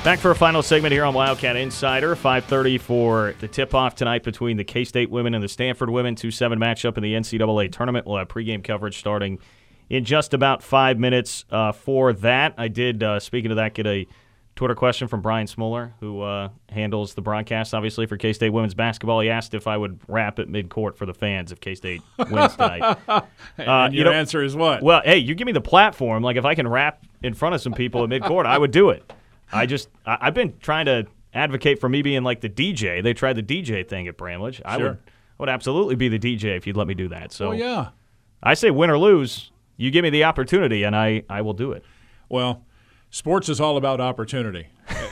Back for a final segment here on Wildcat Insider. 5:30 for the tip-off tonight between the K-State women and the Stanford women. 2-7 matchup in the NCAA tournament. We'll have pregame coverage starting in just about 5 minutes for that. I did, speaking of that, get a Twitter question from Brian Smoller, who handles the broadcast, obviously, for K-State women's basketball. He asked if I would rap at midcourt for the fans if K-State wins tonight. And your answer is what? Well, hey, you give me the platform. Like, if I can rap in front of some people at midcourt, I would do it. I've been trying to advocate for me being like the DJ. They tried the DJ thing at Bramlage. I would absolutely be the DJ if you'd let me do that. So, yeah. I say win or lose, you give me the opportunity, and I will do it. Well, sports is all about opportunity,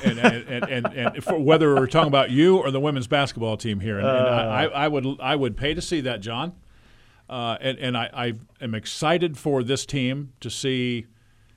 and for whether we're talking about you or the women's basketball team here, and I would pay to see that, John. And I am excited for this team to see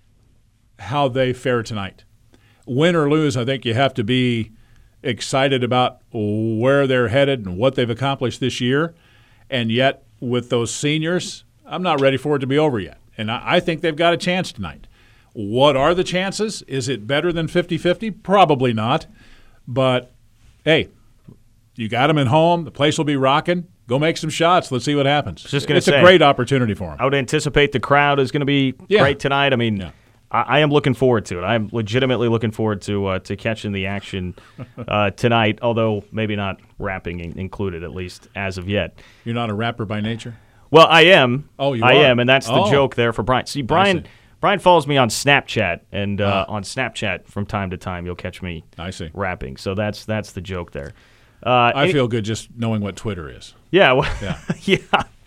how they fare tonight. Win or lose, I think you have to be excited about where they're headed and what they've accomplished this year. And yet, with those seniors, I'm not ready for it to be over yet. And I think they've got a chance tonight. What are the chances? Is it better than 50-50? Probably not. But, hey, you got them at home. The place will be rocking. Go make some shots. Let's see what happens. It's a great opportunity for them. I would anticipate the crowd is going to be great tonight. I mean, I am looking forward to it. I am legitimately looking forward to catching the action tonight, although maybe not rapping included, at least as of yet. You're not a rapper by nature? Well, I am. Oh, you are? I are? am, and that's the joke there for Brian. See, Brian follows me on Snapchat, and on Snapchat from time to time you'll catch me rapping. So that's the joke there. I feel good just knowing what Twitter is. Yeah. Well, yeah.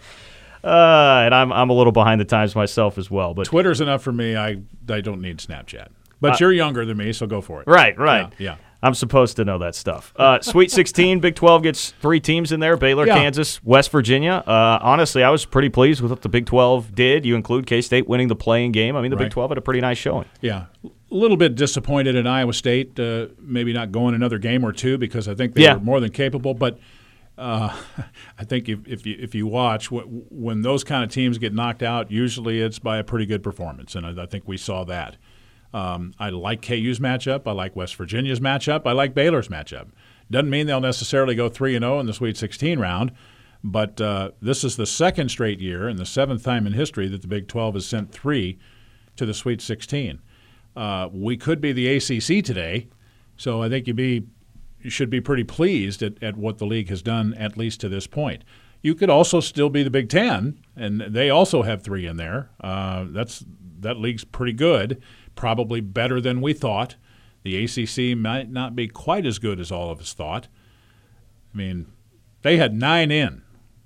And I'm a little behind the times myself as well. But Twitter's enough for me. I don't need Snapchat. But you're younger than me, so go for it. Right. Yeah. I'm supposed to know that stuff. Sweet 16, Big 12 gets 3 teams in there, Baylor, Kansas, West Virginia. Honestly, I was pretty pleased with what the Big 12 did. You include K-State winning the playing game. I mean, the Big 12 had a pretty nice showing. Yeah. A little bit disappointed in Iowa State, maybe not going another game or two because I think they were more than capable. But I think if you watch, when those kind of teams get knocked out, usually it's by a pretty good performance, and I think we saw that. I like KU's matchup. I like West Virginia's matchup. I like Baylor's matchup. Doesn't mean they'll necessarily go 3-0 in the Sweet 16 round, but this is the second straight year and the 7th time in history that the Big 12 has sent 3 to the Sweet 16. We could be the ACC today, so I think you should be pretty pleased at what the league has done, at least to this point. You could also still be the Big Ten, and they also have 3 in there. That league's pretty good, probably better than we thought. The ACC might not be quite as good as all of us thought. I mean, they had 9 in,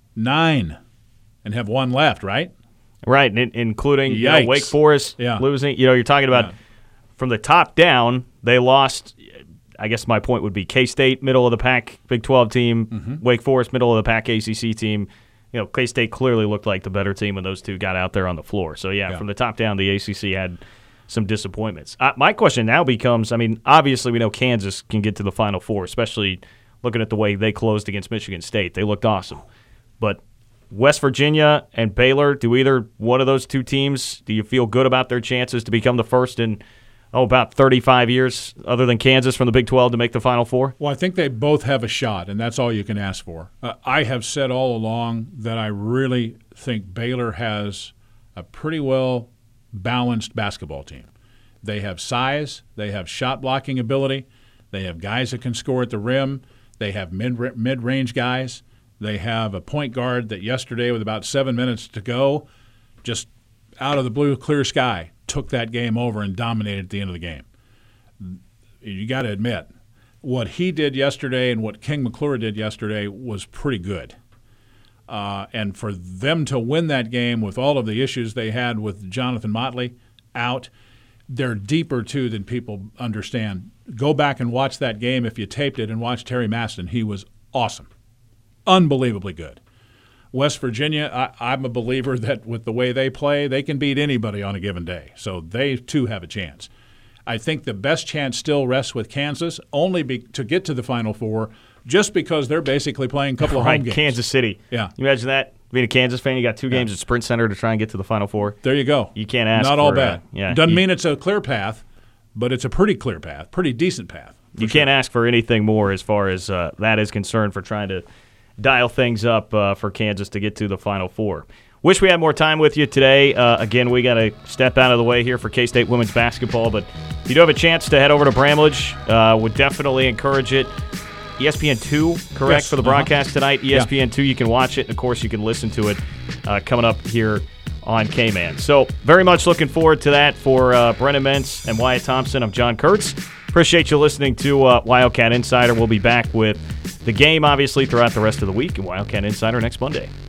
and have 1 left, right? Right, including Wake Forest losing. You're talking about from the top down, they lost. I guess my point would be K-State, middle of the pack, Big 12 team, Wake Forest, middle of the pack, ACC team. K-State clearly looked like the better team when those two got out there on the floor. So, from the top down, the ACC had some disappointments. My question now becomes, I mean, obviously we know Kansas can get to the Final Four, especially looking at the way they closed against Michigan State. They looked awesome. But West Virginia and Baylor, do either one of those two teams, do you feel good about their chances to become the first in about 35 years, other than Kansas, from the Big 12 to make the Final Four? Well, I think they both have a shot, and that's all you can ask for. I have said all along that I really think Baylor has a pretty well-balanced basketball team. They have size. They have shot-blocking ability. They have guys that can score at the rim. They have mid-range guys. They have a point guard that yesterday, with about 7 minutes to go, just out of the blue, clear sky, took that game over and dominated at the end of the game. You got to admit, what he did yesterday and what King McClure did yesterday was pretty good. And for them to win that game with all of the issues they had with Jonathan Motley out, they're deeper, too, than people understand. Go back and watch that game if you taped it and watch Terry Maston. He was awesome. Unbelievably good. West Virginia, I'm a believer that with the way they play, they can beat anybody on a given day. So they, too, have a chance. I think the best chance still rests with Kansas, only to get to the Final Four, just because they're basically playing a couple of home games. Kansas City. Yeah. You imagine that? Being a Kansas fan, you got 2 games at Sprint Center to try and get to the Final Four. There you go. You can't ask Not for all bad. Yeah, doesn't mean it's a clear path, but it's a pretty clear path, pretty decent path. You can't ask for anything more as far as that is concerned for trying to dial things up for Kansas to get to the Final Four. Wish we had more time with you today. Again, we got to step out of the way here for K-State women's basketball, but if you do have a chance to head over to Bramlage, would definitely encourage it. ESPN2, correct, yes, for the broadcast tonight? ESPN2, you can watch it, and of course you can listen to it coming up here on K-Man. So very much looking forward to that for Brennan Mentz and Wyatt Thompson. I'm John Kurtz. Appreciate you listening to Wildcat Insider. We'll be back with the game, obviously, throughout the rest of the week, and Wildcat Insider next Monday.